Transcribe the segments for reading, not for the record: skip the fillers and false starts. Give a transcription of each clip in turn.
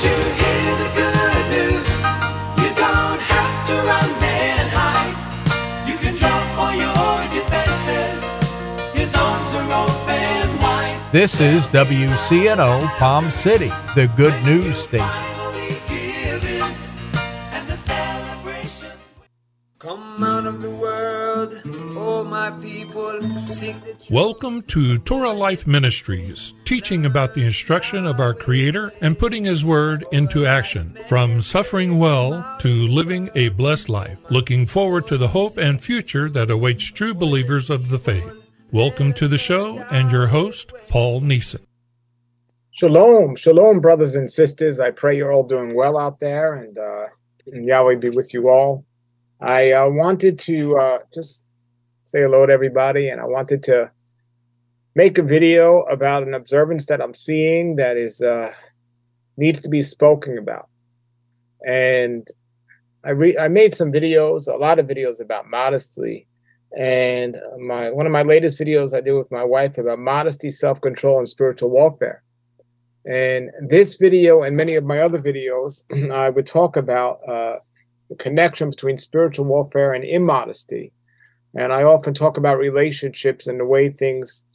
to hear the good news. You don't have to run and hide. You can jump for your defenses. His arms are open wide. This is WCNO Palm City, the good news station. Finally giving, and the celebrations. Come out of the world, oh my people, sing the Welcome to Torah Life Ministries, teaching about the instruction of our Creator and putting His Word into action, from suffering well to living a blessed life, looking forward to the hope and future that awaits true believers of the faith. Welcome to the show and your host, Paul Neeson. Shalom, shalom, brothers and sisters. I pray you're all doing well out there, and Yahweh be with you all. I wanted to just say hello to everybody, and I wanted to make a video about an observance that I'm seeing that is needs to be spoken about. And I made some videos, a lot of videos about modesty, and one of my latest videos I did with my wife about modesty, self-control, and spiritual warfare. And this video and many of my other videos, I would talk about the connection between spiritual warfare and immodesty. And I often talk about relationships and the way things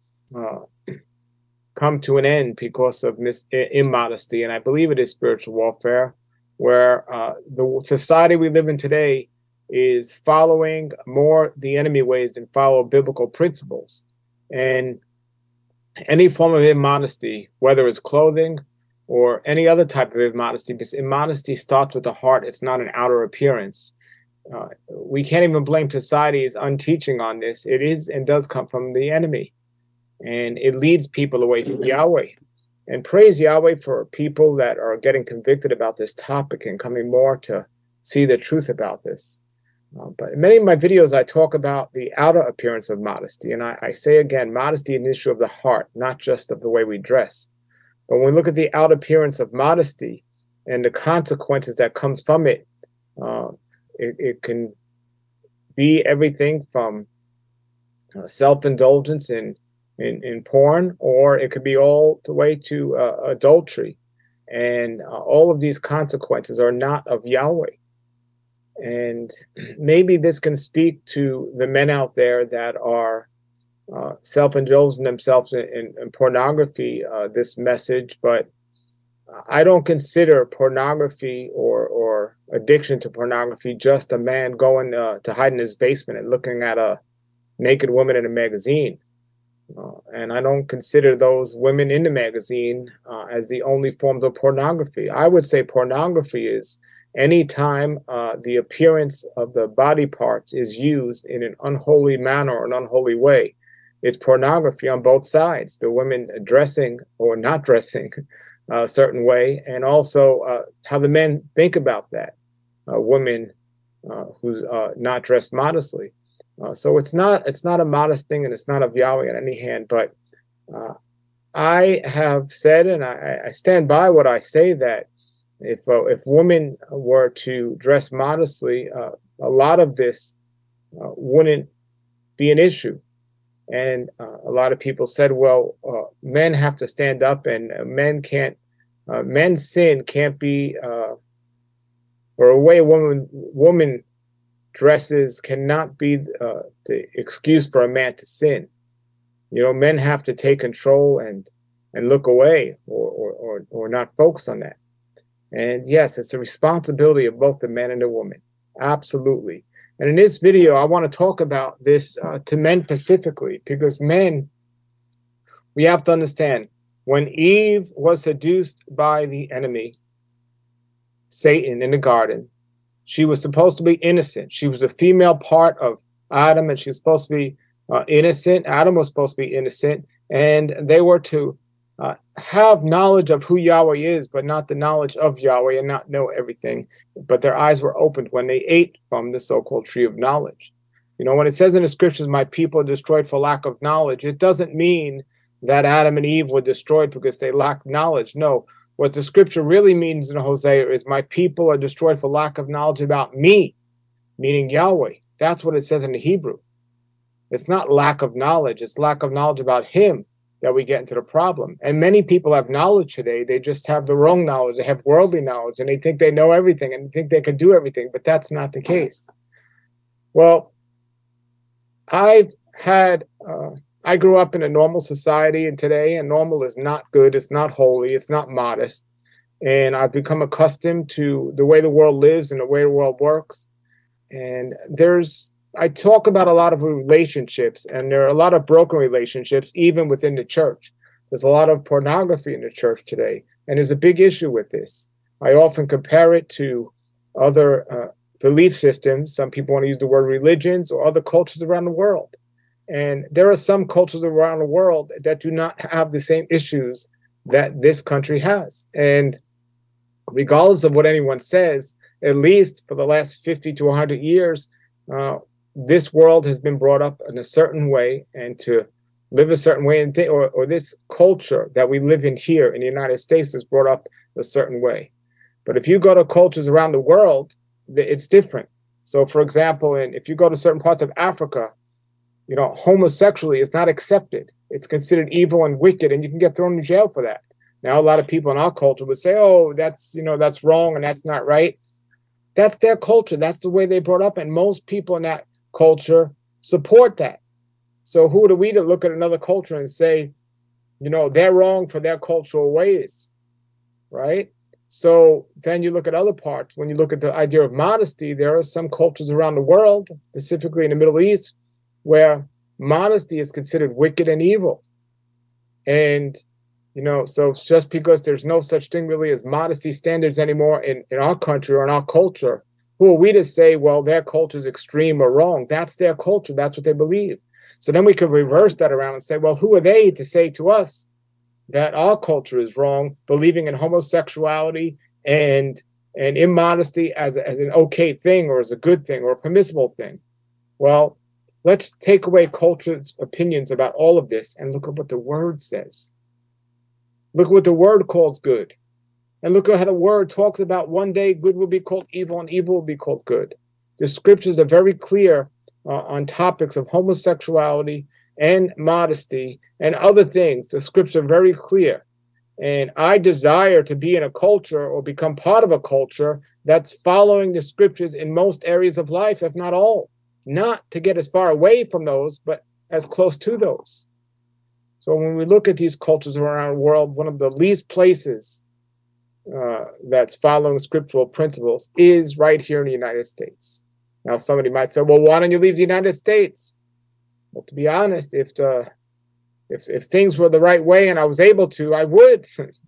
come to an end because of immodesty. And I believe it is spiritual warfare, where the society we live in today is following more the enemy ways than follow biblical principles. And any form of immodesty, whether it's clothing or any other type of immodesty, because immodesty starts with the heart. It's not an outer appearance. We can't even blame society's unteaching on this. It is and does come from the enemy. And it leads people away from Yahweh. And praise Yahweh for people that are getting convicted about this topic and coming more to see the truth about this. But in many of my videos, I talk about the outer appearance of modesty. And I say again, modesty is an issue of the heart, not just of the way we dress. But when we look at the outer appearance of modesty and the consequences that comes from it, it can be everything from self-indulgence in porn, or it could be all the way to adultery. And all of these consequences are not of Yahweh. And maybe this can speak to the men out there that are self-indulging themselves in pornography, this message, but I don't consider pornography or addiction to pornography just a man going to hide in his basement and looking at a naked woman in a magazine. And I don't consider those women in the magazine as the only forms of pornography. I would say pornography is any time the appearance of the body parts is used in an unholy manner or an unholy way. It's pornography on both sides. The women dressing or not dressing a certain way, and also how the men think about that. Women who's not dressed modestly. So it's not a modest thing, and it's not of Yahweh on any hand. But I have said, and I stand by what I say, that if women were to dress modestly, a lot of this wouldn't be an issue. And a lot of people said, well, men have to stand up, and men's sin can't be, or a way a woman dresses cannot be the excuse for a man to sin. You know, men have to take control and look away or not focus on that. And yes, it's a responsibility of both the man and the woman. Absolutely. And in this video, I want to talk about this to men specifically, because men, we have to understand, when Eve was seduced by the enemy, Satan, in the garden, she was supposed to be innocent. She was a female part of Adam, and she was supposed to be innocent. Adam was supposed to be innocent, and they were to have knowledge of who Yahweh is, but not the knowledge of Yahweh, and not know everything. But their eyes were opened when they ate from the so-called tree of knowledge. You know, when it says in the scriptures, my people are destroyed for lack of knowledge, it doesn't mean that Adam and Eve were destroyed because they lacked knowledge. No, what the scripture really means in Hosea is my people are destroyed for lack of knowledge about me, meaning Yahweh. That's what it says in the Hebrew. It's not lack of knowledge. It's lack of knowledge about him. that we get into the problem. And many people have knowledge today. They just have the wrong knowledge. They have worldly knowledge, and they think they know everything and think they can do everything, but that's not the case. Well, I've had, I grew up in a normal society, and today, and normal is not good. It's not holy. It's not modest. And I've become accustomed to the way the world lives and the way the world works. And I talk about a lot of relationships, and there are a lot of broken relationships, even within the church. There's a lot of pornography in the church today, and there's a big issue with this. I often compare it to other belief systems. Some people want to use the word religions or other cultures around the world. And there are some cultures around the world that do not have the same issues that this country has. And regardless of what anyone says, at least for the last 50 to 100 years, this world has been brought up in a certain way, and to live a certain way, and or this culture that we live in here in the United States is brought up a certain way. But if you go to cultures around the world, it's different. So, for example, if you go to certain parts of Africa, homosexuality is not accepted. It's considered evil and wicked, and you can get thrown in jail for that. Now, a lot of people in our culture would say, "Oh, that's wrong and that's not right." That's their culture. That's the way they brought up, and most people in that culture support that. So who are we to look at another culture and say, they're wrong for their cultural ways, right? So then you look at other parts. When you look at the idea of modesty, there are some cultures around the world, specifically in the Middle East, where modesty is considered wicked and evil. And, so just because there's no such thing really as modesty standards anymore in our country or in our culture, who are we to say, well, their culture is extreme or wrong? That's their culture. That's what they believe. So then we could reverse that around and say, well, who are they to say to us that our culture is wrong, believing in homosexuality and immodesty as an okay thing or as a good thing or a permissible thing? Well, let's take away culture's opinions about all of this and look at what the word says. Look at what the word calls good. And look at how the word talks about one day good will be called evil and evil will be called good. The scriptures are very clear on topics of homosexuality and modesty and other things. The scriptures are very clear. And I desire to be in a culture or become part of a culture that's following the scriptures in most areas of life, if not all. Not to get as far away from those, but as close to those. So when we look at these cultures around the world, one of the least places that's following scriptural principles is right here in the United States. Now, somebody might say, well, why don't you leave the United States? Well, to be honest, if things were the right way and I was able to, I would,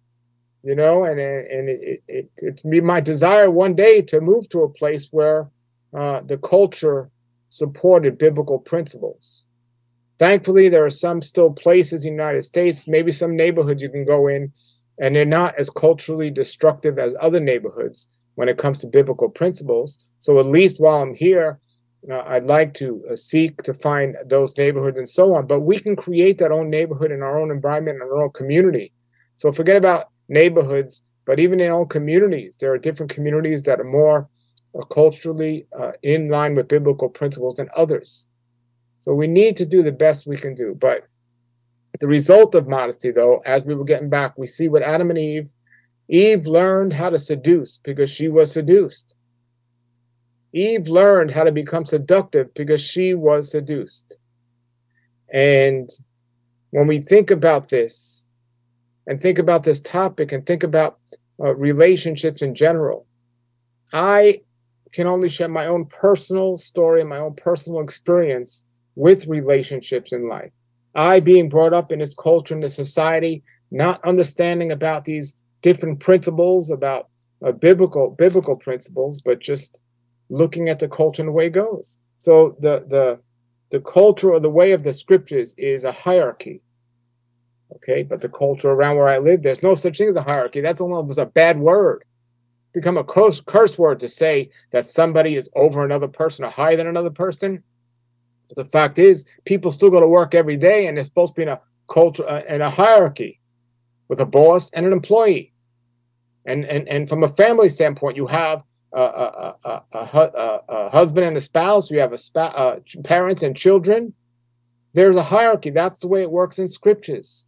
it's my desire one day to move to a place where the culture supported biblical principles. Thankfully, there are some still places in the United States, maybe some neighborhoods you can go in, and they're not as culturally destructive as other neighborhoods when it comes to biblical principles. So at least while I'm here, I'd like to seek to find those neighborhoods and so on. But we can create that own neighborhood in our own environment, in our own community. So forget about neighborhoods, but even in our own communities, there are different communities that are more culturally in line with biblical principles than others. So we need to do the best we can do. But the result of modesty, though, as we were getting back, we see with Adam and Eve. Eve learned how to seduce because she was seduced. Eve learned how to become seductive because she was seduced. And when we think about this, and think about this topic, and think about relationships in general, I can only share my own personal story and my own personal experience with relationships in life. I, being brought up in this culture, in this society, not understanding about these different principles, about biblical principles, but just looking at the culture and the way it goes. So the culture or the way of the scriptures is a hierarchy. Okay, but the culture around where I live, there's no such thing as a hierarchy. That's almost a bad word. Become a curse word to say that somebody is over another person or higher than another person. But the fact is, people still go to work every day, and they're supposed to be in a culture and a hierarchy with a boss and an employee. And from a family standpoint, you have a husband and a spouse. You have parents and children. There's a hierarchy. That's the way it works in scriptures.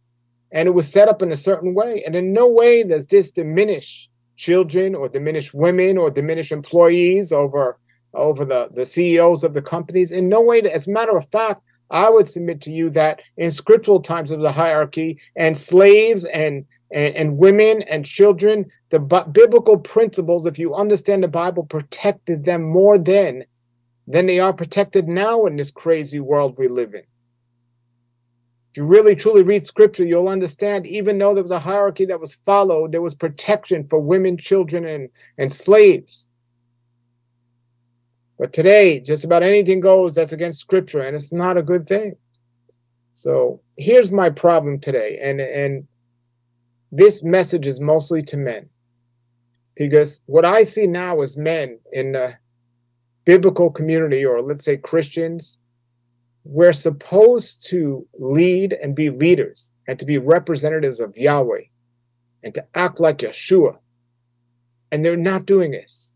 and it was set up in a certain way. And in no way does this diminish children or diminish women or diminish employees over the CEOs of the companies. In no way. As a matter of fact, I would submit to you that in scriptural times of the hierarchy, and slaves and women and children, the biblical principles, if you understand the Bible, protected them more then than they are protected now in this crazy world we live in. If you really truly read scripture, you'll understand, even though there was a hierarchy that was followed, there was protection for women, children, and slaves. But today, just about anything goes that's against scripture, and it's not a good thing. So here's my problem today, and this message is mostly to men, because what I see now is men in the biblical community, or let's say Christians, we're supposed to lead and be leaders and to be representatives of Yahweh and to act like Yeshua. And they're not doing this.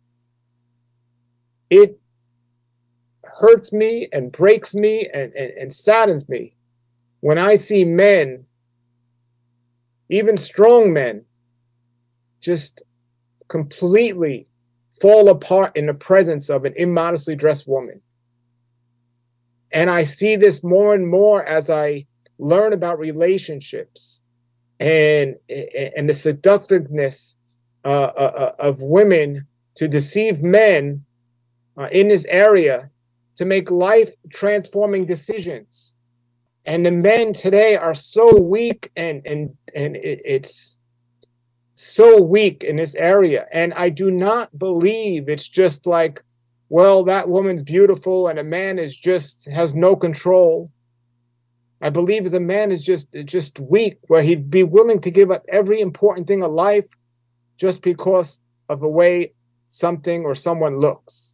It hurts me and breaks me and saddens me when I see men, even strong men, just completely fall apart in the presence of an immodestly dressed woman. And I see this more and more as I learn about relationships and the seductiveness of women to deceive men in this area to make life-transforming decisions. And the men today are so weak, and it's so weak in this area. And I do not believe it's just like, well, that woman's beautiful and a man is just has no control. I believe as a man is just weak, where he'd be willing to give up every important thing of life just because of the way something or someone looks.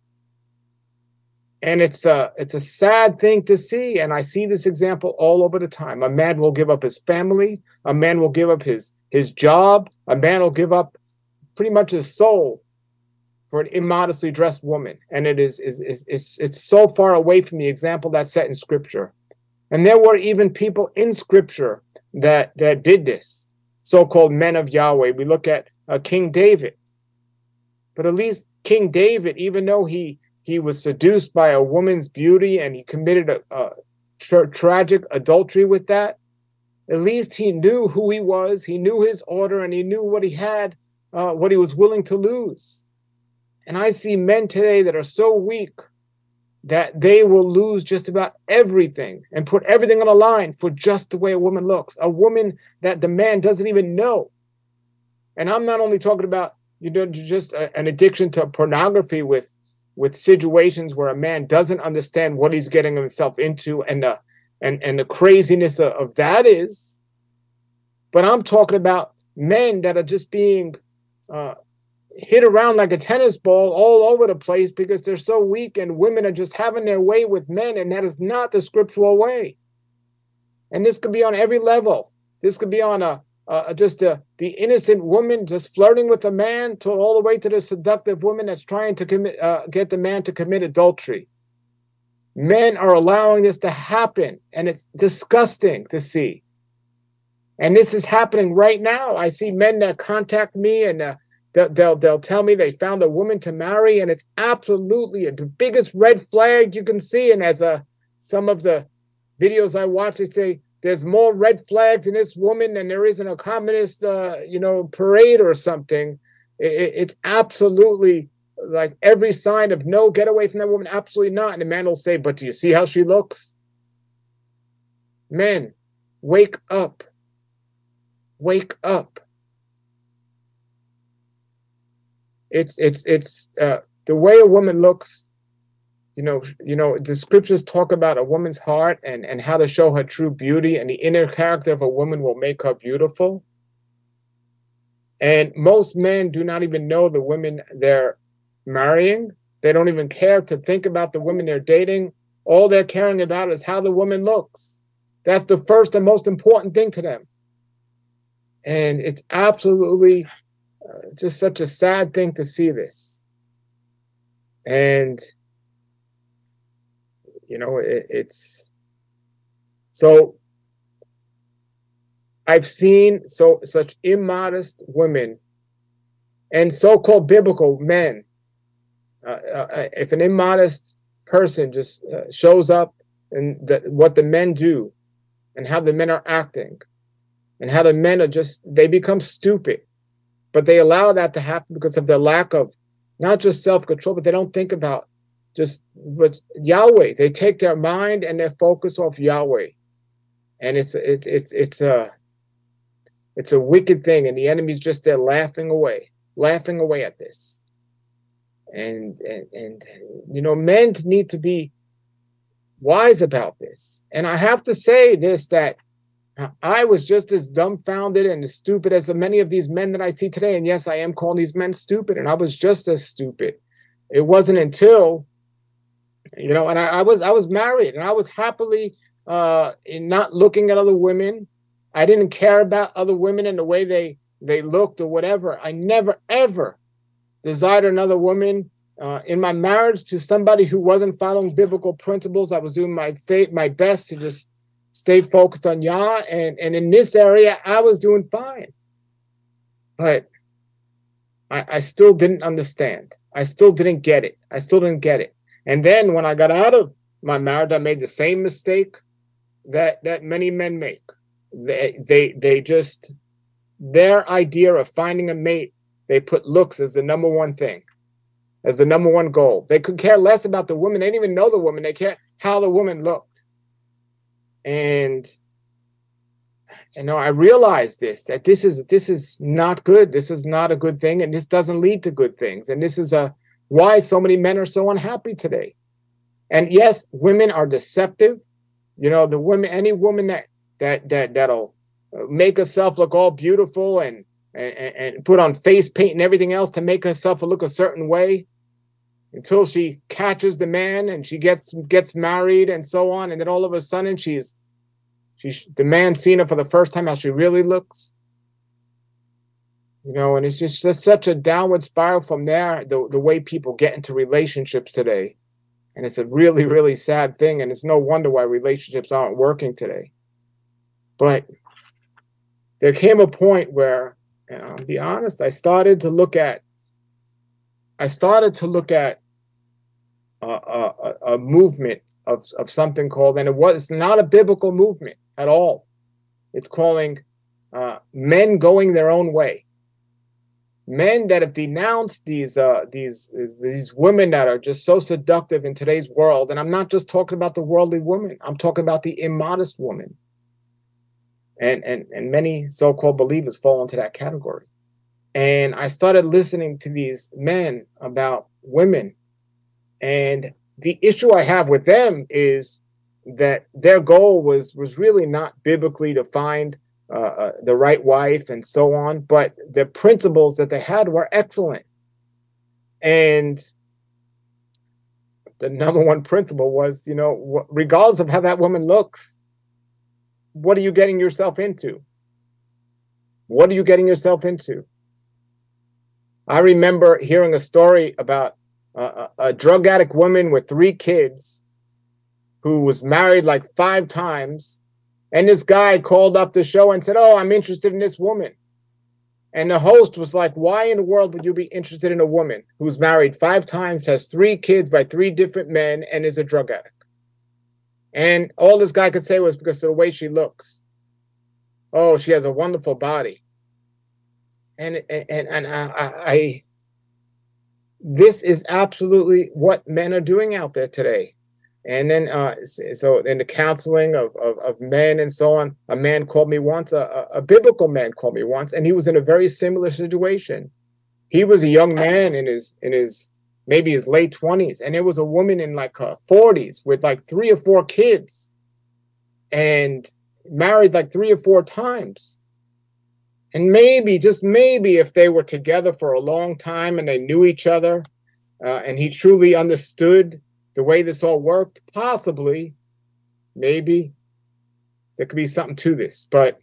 And it's a sad thing to see, and I see this example all over the time. A man will give up his family, a man will give up his job, a man will give up pretty much his soul for an immodestly dressed woman. And it's so far away from the example that's set in scripture. And there were even people in scripture that did this, so-called men of Yahweh. We look at King David. But at least King David, even though he was seduced by a woman's beauty and he committed a tragic adultery with that, at least he knew who he was, he knew his order, and he knew what he had, what he was willing to lose. And I see men today that are so weak that they will lose just about everything and put everything on the line for just the way a woman looks, a woman that the man doesn't even know. And I'm not only talking about just an addiction to pornography with situations where a man doesn't understand what he's getting himself into and the craziness of that is, but I'm talking about men that are just being hit around like a tennis ball all over the place because they're so weak, and women are just having their way with men, and that is not the scriptural way. And this could be on every level. This could be on the innocent woman just flirting with a man, to all the way to the seductive woman that's trying to get the man to commit adultery. Men are allowing this to happen, and it's disgusting to see. And this is happening right now. I see men that contact me, and they'll tell me they found a woman to marry, and it's absolutely the biggest red flag you can see. And as some of the videos I watch, they say there's more red flags in this woman than there is in a communist, parade or something. It's absolutely like every sign of no, get away from that woman. Absolutely not. And the man will say, but do you see how she looks? Men, wake up. Wake up. It's the way a woman looks. The scriptures talk about a woman's heart and how to show her true beauty, and the inner character of a woman will make her beautiful. And most men do not even know the women they're marrying. They don't even care to think about the women they're dating. All they're caring about is how the woman looks. That's the first and most important thing to them. And it's absolutely just such a sad thing to see this. And it's so I've seen such immodest women and so-called biblical men. If an immodest person just shows up, and what the men do and how the men are acting and how the men are they become stupid, but they allow that to happen because of their lack of not just self-control, but they don't think about just what's Yahweh. They take their mind and their focus off Yahweh, and it's a wicked thing, and the enemy's just there laughing away at this. And men need to be wise about this. And I have to say this, that I was just as dumbfounded and as stupid as many of these men that I see today. And yes, I am calling these men stupid, and I was just as stupid. It wasn't until, and I was married, and I was happily in not looking at other women. I didn't care about other women and the way they looked or whatever. I never, ever desired another woman in my marriage to somebody who wasn't following biblical principles. I was doing my best to just stay focused on Yah, and in this area, I was doing fine. But I still didn't understand. I still didn't get it. And then when I got out of my marriage, I made the same mistake that many men make. They just, their idea of finding a mate, they put looks as the number one thing, as the number one goal. They could care less about the woman. They didn't even know the woman. They care how the woman looked. And I realized that this is not good. This is not a good thing, and this doesn't lead to good things. And this is why so many men are so unhappy today. And yes, women are deceptive. The women, any woman that'll make herself look all beautiful and put on face paint and everything else to make herself look a certain way until she catches the man and she gets married and so on, and then all of a sudden the man seen her for the first time how she really looks. And it's just such a downward spiral from there, the way people get into relationships today. And it's a really, really sad thing, and it's no wonder why relationships aren't working today. But there came a point where, and I'll be honest, I started to look at a movement of something called, and it's not a biblical movement at all. It's calling men going their own way. Men that have denounced these women that are just so seductive in today's world. And I'm not just talking about the worldly woman. I'm talking about the immodest woman. And many so-called believers fall into that category. And I started listening to these men about women. And the issue I have with them is that their goal was really not biblically to find the right wife and so on, but the principles that they had were excellent. And the number one principle was, regardless of how that woman looks, what are you getting yourself into? What are you getting yourself into? I remember hearing a story about a drug addict woman with 3 kids who was married like 5 times. And this guy called up the show and said, "Oh, I'm interested in this woman." And the host was like, "Why in the world would you be interested in a woman who's married 5 times, has 3 kids by 3 different men, and is a drug addict?" And all this guy could say was because of the way she looks. Oh, she has a wonderful body. And I this is absolutely what men are doing out there today. And then, so in the counseling of men and so on, a man called me once, a biblical man called me once, and he was in a very similar situation. He was a young man in his maybe his late 20s, and there was a woman in like her 40s with like 3 or 4 kids, and married like 3 or 4 times. And maybe, just maybe, if they were together for a long time and they knew each other, and he truly understood the way this all worked, possibly, maybe, there could be something to this. But,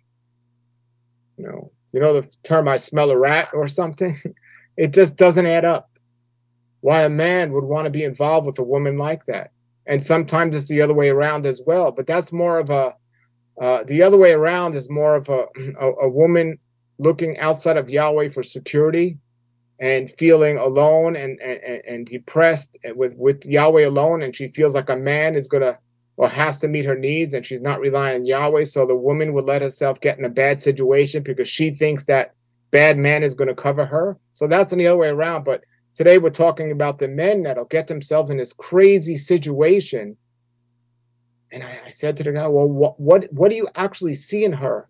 the term "I smell a rat" or something, it just doesn't add up. Why a man would want to be involved with a woman like that. And sometimes it's the other way around as well. But that's more of The other way around is more of a woman looking outside of Yahweh for security and feeling alone and depressed with Yahweh alone, and she feels like a man is gonna or has to meet her needs, and she's not relying on Yahweh. So the woman would let herself get in a bad situation because she thinks that bad man is going to cover her. So that's the other way around. But today we're talking about the men that'll get themselves in this crazy situation. And I said to the guy, well, what do you actually see in her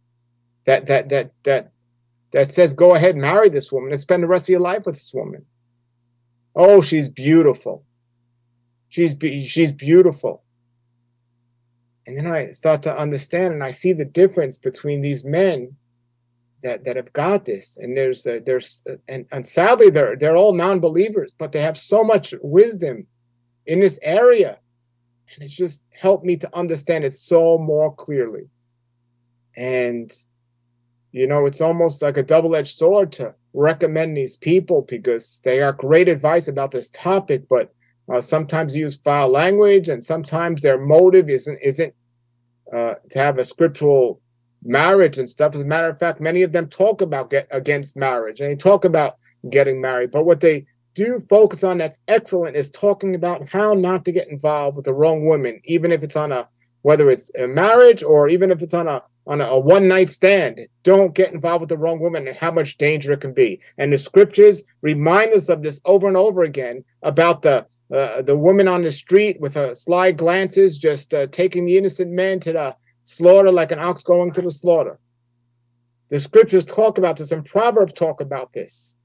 that says go ahead, marry this woman and spend the rest of your life with this woman? Oh, she's beautiful. She's beautiful. And then I start to understand, and I see the difference between these men that have got this. And and sadly they're all non-believers, but they have so much wisdom in this area, and it's just helped me to understand it so more clearly. And it's almost like a double-edged sword to recommend these people because they got great advice about this topic, but sometimes use foul language, and sometimes their motive isn't to have a scriptural marriage and stuff. As a matter of fact, many of them talk about against marriage, and they talk about getting married. But what they do focus on that's excellent is talking about how not to get involved with the wrong woman, even if it's whether it's a marriage or even if it's on a one-night stand. Don't get involved with the wrong woman and how much danger it can be. And the scriptures remind us of this over and over again about the woman on the street with her sly glances, just taking the innocent man to the slaughter like an ox going to the slaughter. The scriptures talk about this, and Proverbs talk about this.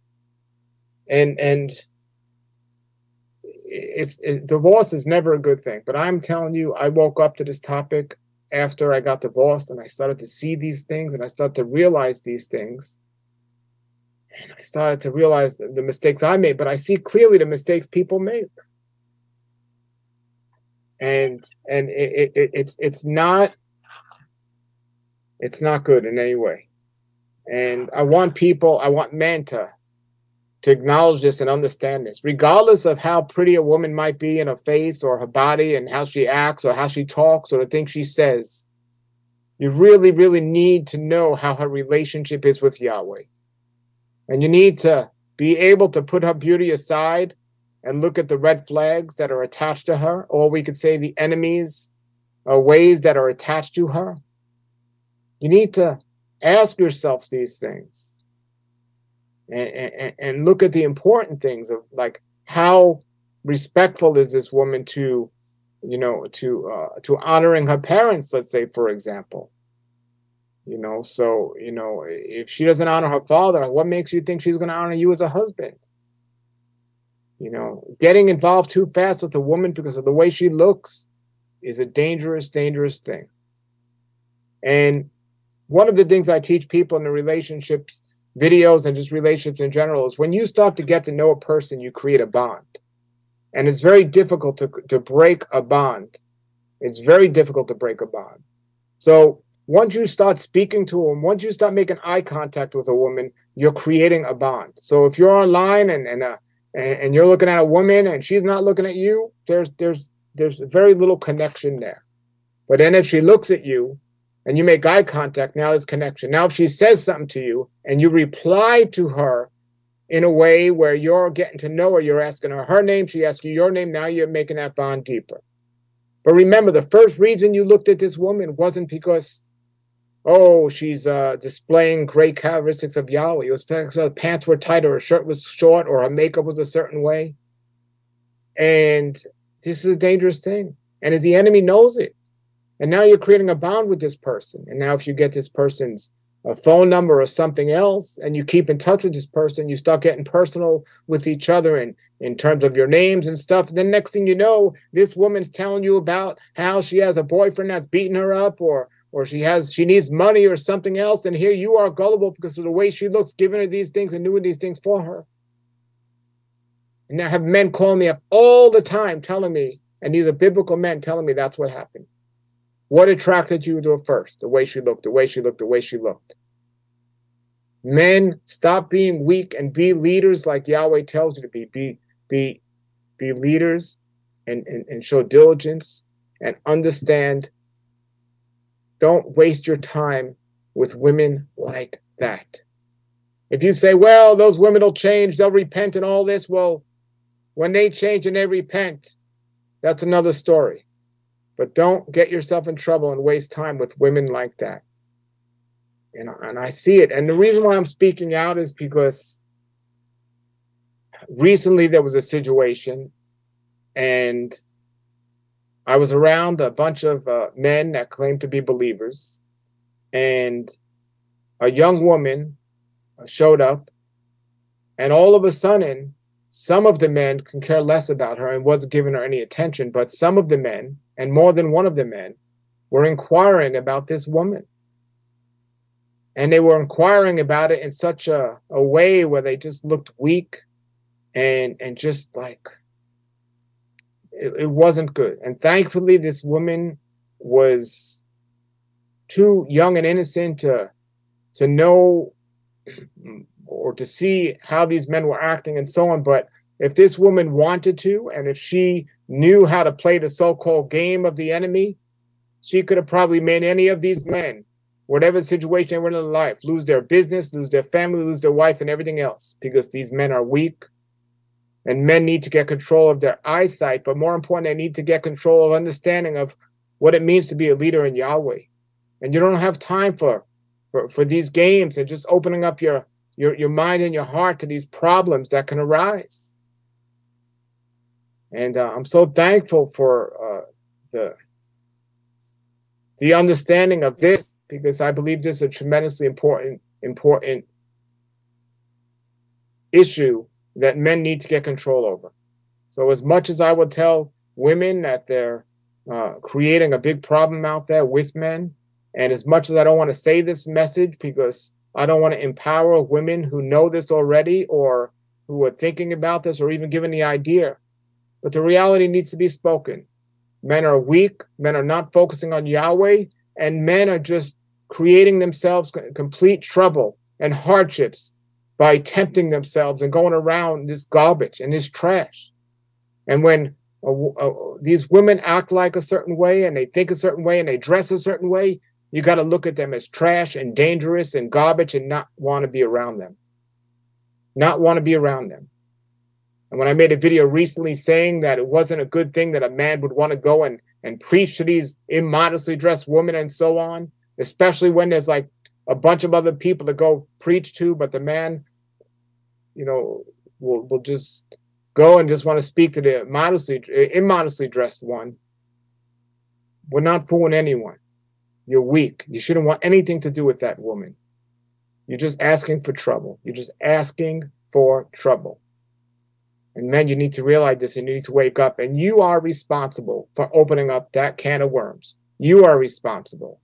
And divorce is never a good thing. But I'm telling you, I woke up to this topic after I got divorced, and I started to see these things, and I started to realize these things. And I started to realize the mistakes I made, but I see clearly the mistakes people make. And it's not good in any way. And I want men to acknowledge this and understand this, regardless of how pretty a woman might be in her face or her body and how she acts or how she talks or the things she says. You really, really need to know how her relationship is with Yahweh. And you need to be able to put her beauty aside and look at the red flags that are attached to her, or we could say the enemies or ways that are attached to her. You need to ask yourself these things. And look at the important things of like how respectful is this woman to honoring her parents, let's say, for example. So if she doesn't honor her father, what makes you think she's going to honor you as a husband? Getting involved too fast with a woman because of the way she looks is a dangerous, dangerous thing. And one of the things I teach people in the relationships videos and just relationships in general is when you start to get to know a person, you create a bond. And it's very difficult to break a bond. It's very difficult to break a bond. So once you start speaking to them, once you start making eye contact with a woman, you're creating a bond. So if you're online and you're looking at a woman and she's not looking at you, there's very little connection there. But then if she looks at you and you make eye contact, now there's connection. Now, if she says something to you and you reply to her in a way where you're getting to know her, you're asking her name, she asks you your name, now you're making that bond deeper. But remember, the first reason you looked at this woman wasn't because, she's displaying great characteristics of Yahweh. It was because her pants were tight or her shirt was short or her makeup was a certain way. And this is a dangerous thing. And the enemy knows it. And now you're creating a bond with this person. And now if you get this person's phone number or something else, and you keep in touch with this person, you start getting personal with each other in terms of your names and stuff. And then next thing you know, this woman's telling you about how she has a boyfriend that's beating her up or she needs money or something else. And here you are gullible because of the way she looks, giving her these things and doing these things for her. And I have men calling me up all the time telling me, and these are biblical men telling me that's what happened. What attracted you to her first? The way she looked, the way she looked, the way she looked. Men, stop being weak and be leaders like Yahweh tells you to be. Be leaders and show diligence and understand don't waste your time with women like that. If you say, well, those women will change, they'll repent and all this, well, when they change and they repent, that's another story. But don't get yourself in trouble and waste time with women like that. And I see it. And the reason why I'm speaking out is because recently there was a situation, and I was around a bunch of men that claimed to be believers, and a young woman showed up, and all of a sudden, some of the men can care less about her and wasn't giving her any attention, but some of the men, and more than one of the men, were inquiring about this woman. And they were inquiring about it in such a way where they just looked weak and just like, it wasn't good. And thankfully, this woman was too young and innocent to know or to see how these men were acting and so on. But if this woman wanted to, and if she knew how to play the so-called game of the enemy, she could have probably made any of these men, whatever situation they were in their life, lose their business, lose their family, lose their wife, and everything else, because these men are weak. And men need to get control of their eyesight, but more important, they need to get control of understanding of what it means to be a leader in Yahweh. And you don't have time for these games and just opening up your mind and your heart to these problems that can arise. And I'm so thankful for the understanding of this, because I believe this is a tremendously important issue that men need to get control over. So as much as I would tell women that they're creating a big problem out there with men, and as much as I don't want to say this message because I don't want to empower women who know this already or who are thinking about this or even given the idea, but the reality needs to be spoken. Men are weak, men are not focusing on Yahweh, and men are just creating themselves complete trouble and hardships by tempting themselves and going around this garbage and this trash. And when these women act like a certain way and they think a certain way and they dress a certain way, you got to look at them as trash and dangerous and garbage and not want to be around them. Not want to be around them. And when I made a video recently saying that it wasn't a good thing that a man would want to go and preach to these immodestly dressed women and so on, especially when there's like a bunch of other people to go preach to, but the man, will just go and just want to speak to the immodestly dressed one. We're not fooling anyone. You're weak. You shouldn't want anything to do with that woman. You're just asking for trouble. You're just asking for trouble. And men, you need to realize this and you need to wake up. And you are responsible for opening up that can of worms. You are responsible.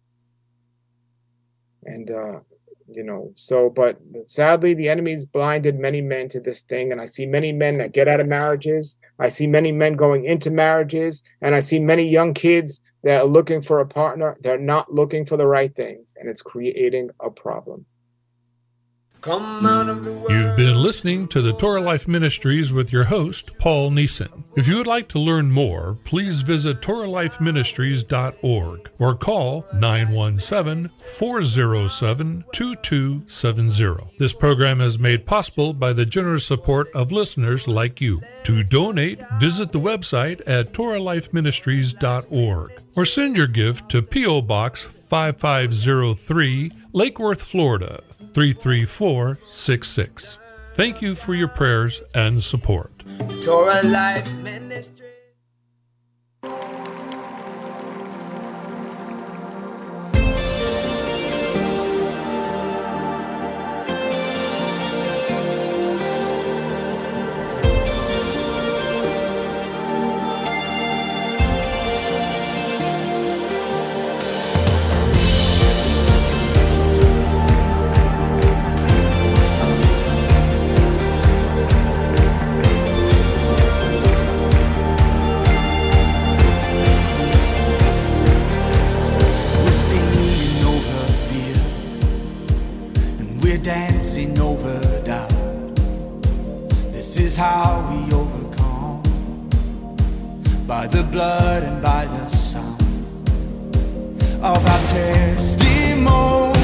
And, but sadly, the enemy's blinded many men to this thing. And I see many men that get out of marriages. I see many men going into marriages. And I see many young kids that are looking for a partner. They're not looking for the right things. And it's creating a problem. Come out of the world. You've been listening to the Torah Life Ministries with your host, Paul Neeson. If you would like to learn more, please visit TorahLifeMinistries.org or call 917-407-2270. This program is made possible by the generous support of listeners like you. To donate, visit the website at TorahLifeMinistries.org or send your gift to P.O. Box 5503, Lake Worth, Florida 33466. Thank you for your prayers and support. Torah Life Ministry. Dancing over doubt. This is how we overcome, by the blood and by the sound of our testimony.